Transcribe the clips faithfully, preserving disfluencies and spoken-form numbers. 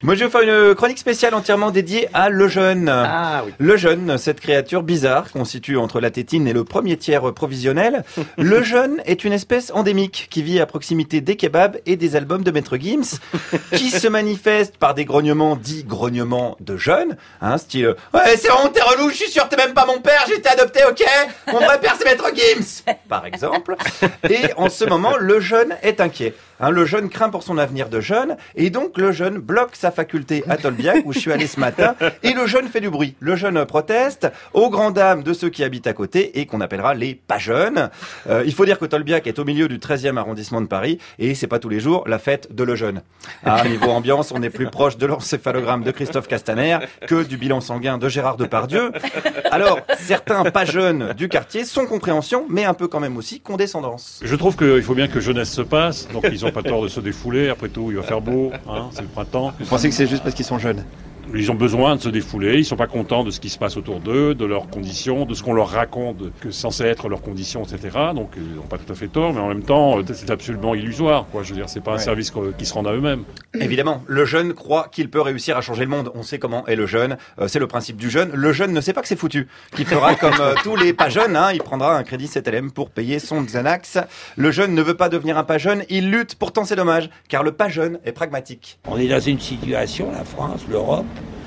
Moi, je vais faire une chronique spéciale entièrement dédiée à Lejeune. Ah oui. Lejeune, cette créature bizarre qu'on situe entre la tétine et le premier tiers provisionnel. Lejeune est une espèce endémique qui vit à proximité des kebabs et des albums de Maître Gims, qui se manifeste par des grognements dits grognements de jeunes, hein, style « Ouais, c'est bon, t'es relou, je suis sûr, t'es même pas mon père, j'ai été adopté, ok ? Mon vrai père, c'est Maître Gims !» par exemple. Et en ce moment, le jeune est inquiet. Hein, le jeune craint pour son avenir de jeune, et donc le jeune bloque sa faculté à Tolbiac, où je suis allé ce matin, et le jeune fait du bruit. Le jeune proteste, aux grandes dames de ceux qui habitent à côté, et qu'on appellera les pas jeunes. Euh, il faut dire que Tolbiac est au milieu du treizième arrondissement de Paris, et c'est pas tous les jours la fête de le jeune. À niveau ambiance, on est plus proche de l'encéphalogramme de Christophe Castaner que du bilan sanguin de Gérard Depardieu. Alors, certains pas jeunes du quartier sont compréhension, mais un peu quand même aussi condescendance. Je trouve qu'il faut bien que jeunesse se passe, donc ils ont pas tort de se défouler. Après tout, il va faire beau, hein, c'est le printemps. Vous pensez que c'est juste parce qu'ils sont jeunes ? Ils ont besoin de se défouler, ils sont pas contents de ce qui se passe autour d'eux, de leurs conditions, de ce qu'on leur raconte, que c'est censé être leurs conditions, et cetera. Donc ils n'ont pas tout à fait tort, mais en même temps, c'est absolument illusoire, quoi. Je veux dire, c'est pas ouais. un service qui se rend à eux-mêmes. Évidemment, le jeune croit qu'il peut réussir à changer le monde. On sait comment est le jeune, euh, c'est le principe du jeune. Le jeune ne sait pas que c'est foutu, qu'il fera comme euh, tous les pas jeunes, hein, il prendra un crédit sept L M pour payer son Xanax. Le jeune ne veut pas devenir un pas jeune, il lutte, pourtant c'est dommage, car le pas jeune est pragmatique. On est dans une situation, la France, l'Europe,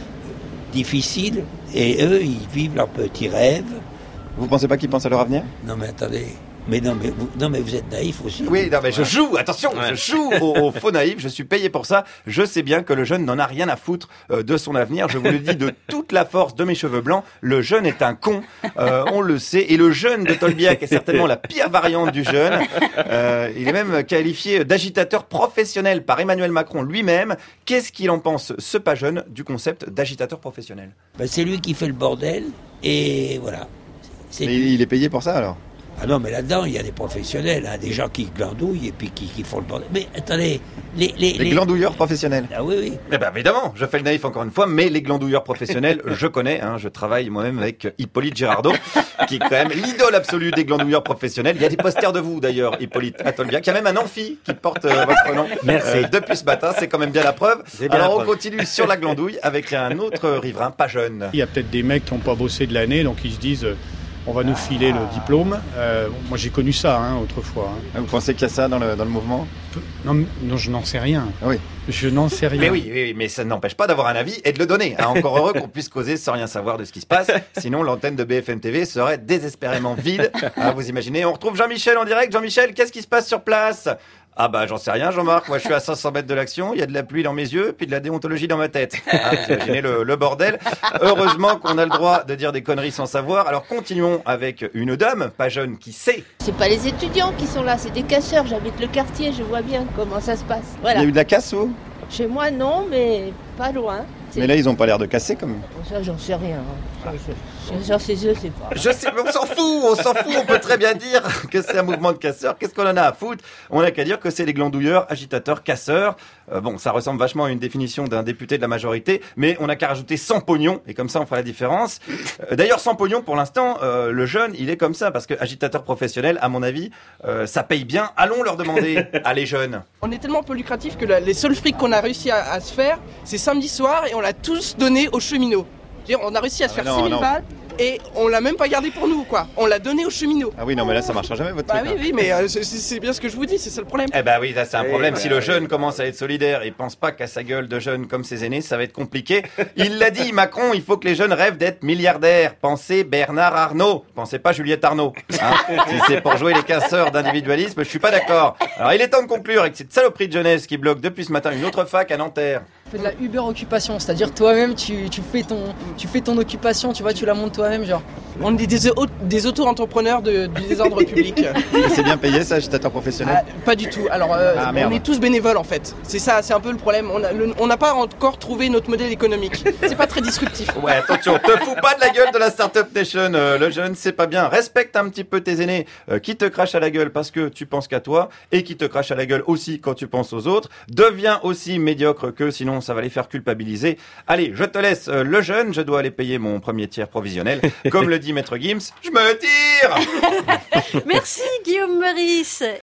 difficile, et eux, ils vivent leurs petits rêves. Vous pensez pas qu'ils pensent à leur avenir ? Non mais attendez, mais non mais vous, non mais vous êtes naïf aussi. Oui, non mais je joue, attention, ouais. je joue au, au faux naïf, je suis payé pour ça. Je sais bien que le jeune n'en a rien à foutre euh, de son avenir. Je vous le dis de toute la force de mes cheveux blancs. Le jeune est un con, euh, on le sait. Et le jeune de Tolbiac est certainement la pire variante du jeune. Euh, il est même qualifié d'agitateur professionnel par Emmanuel Macron lui-même. Qu'est-ce qu'il en pense, ce pas jeune, du concept d'agitateur professionnel ? Ben, c'est lui qui fait le bordel, et voilà. C'est Mais lui. Il est payé pour ça alors ? Ah non, mais là-dedans, il y a des professionnels, hein, des gens qui glandouillent et puis qui, qui font le bordel. Mais attendez, les... Les, les... les glandouilleurs professionnels. Ah oui, oui. Eh ben évidemment, je fais le naïf encore une fois, mais les glandouilleurs professionnels, je connais, hein, je travaille moi-même avec Hippolyte Girardot, qui est quand même l'idole absolue des glandouilleurs professionnels. Il y a des posters de vous d'ailleurs, Hippolyte, à Tolbiac. Il y a même un amphi qui porte euh, votre nom. Merci. Euh, depuis ce matin, c'est quand même bien la preuve. Bien Alors la on preuve. continue sur la glandouille avec un autre riverain, pas jeune. Il y a peut-être des mecs qui n'ont pas bossé de l'année, donc ils se disent... On va nous filer le diplôme. Euh, moi, j'ai connu ça hein, autrefois. Hein. Vous pensez qu'il y a ça dans le, dans le mouvement ? non, non, je n'en sais rien. Oui. Je n'en sais rien. Mais oui, oui, mais ça n'empêche pas d'avoir un avis et de le donner. Hein. Encore heureux qu'on puisse causer sans rien savoir de ce qui se passe. Sinon, l'antenne de B F M T V serait désespérément vide. Hein, vous imaginez, on retrouve Jean-Michel en direct. Jean-Michel, qu'est-ce qui se passe sur place ? Ah bah j'en sais rien Jean-Marc, moi je suis à cinq cents mètres de l'action, il y a de la pluie dans mes yeux, puis de la déontologie dans ma tête. Ah, vous imaginez le, le bordel. Heureusement qu'on a le droit de dire des conneries sans savoir, alors continuons avec une dame, pas jeune, qui sait. C'est pas les étudiants qui sont là, c'est des casseurs, j'habite le quartier, je vois bien comment ça se passe. Voilà. Il y a eu de la casse ou ? Chez moi non, mais pas loin. C'est... Mais là ils ont pas l'air de casser quand même. Ça j'en sais rien. Ça, je... Genre c'est eux, c'est pas. Je sais, mais on s'en fout, on s'en fout, on peut très bien dire que c'est un mouvement de casseurs. Qu'est-ce qu'on en a à foutre ? On n'a qu'à dire que c'est les glandouilleurs, agitateurs, casseurs. Euh, bon, ça ressemble vachement à une définition d'un député de la majorité, mais on n'a qu'à rajouter sans pognon, et comme ça on fera la différence. Euh, d'ailleurs, sans pognon, pour l'instant, euh, le jeune, il est comme ça, parce que agitateur professionnel, à mon avis, euh, ça paye bien. Allons leur demander à les jeunes. On est tellement peu lucratif que la, les seuls frics qu'on a réussi à, à se faire, c'est samedi soir, et on l'a tous donné aux cheminots. Je veux dire, on a réussi à se ah faire non, six mille non. balles. Et on l'a même pas gardé pour nous, quoi. On l'a donné aux cheminots. Ah oui, non, mais là, ça marchera jamais, votre bah truc. oui, oui, mais euh, c'est, c'est bien ce que je vous dis, c'est ça le problème. Eh ben oui, ça, c'est un problème. bah, si le oui. jeune commence à être solidaire et pense pas qu'à sa gueule de jeune comme ses aînés, ça va être compliqué. Il l'a dit, Macron, il faut que les jeunes rêvent d'être milliardaires. Pensez Bernard Arnault. Pensez pas Juliette Arnault. Hein si c'est pour jouer les casseurs d'individualisme, je suis pas d'accord. Alors, il est temps de conclure avec cette saloperie de jeunesse qui bloque depuis ce matin une autre fac à Nanterre. Tu fais de la Uber occupation, c'est-à-dire toi-même tu, tu, fais ton, tu fais ton occupation, tu vois, tu la montes toi-même, genre. On est des, des auto-entrepreneurs de, du désordre public. Et c'est bien payé ça, agitateur professionnel ? Ah, pas du tout. Alors, euh, ah, on est tous bénévoles en fait. C'est ça, c'est un peu le problème. On a, le, on n'a pas encore trouvé notre modèle économique. C'est pas très disruptif. Ouais, attention, te fous pas de la gueule de la Startup Nation. Euh, le jeune, c'est pas bien. Respecte un petit peu tes aînés euh, qui te crachent à la gueule parce que tu penses qu'à toi et qui te crachent à la gueule aussi quand tu penses aux autres. Deviens aussi médiocre qu'eux, sinon ça va les faire culpabiliser. Allez, je te laisse euh, le jeune. Je dois aller payer mon premier tiers provisionnel. Comme le dit Maître Gims, je me tire. Merci Guillaume Meurice.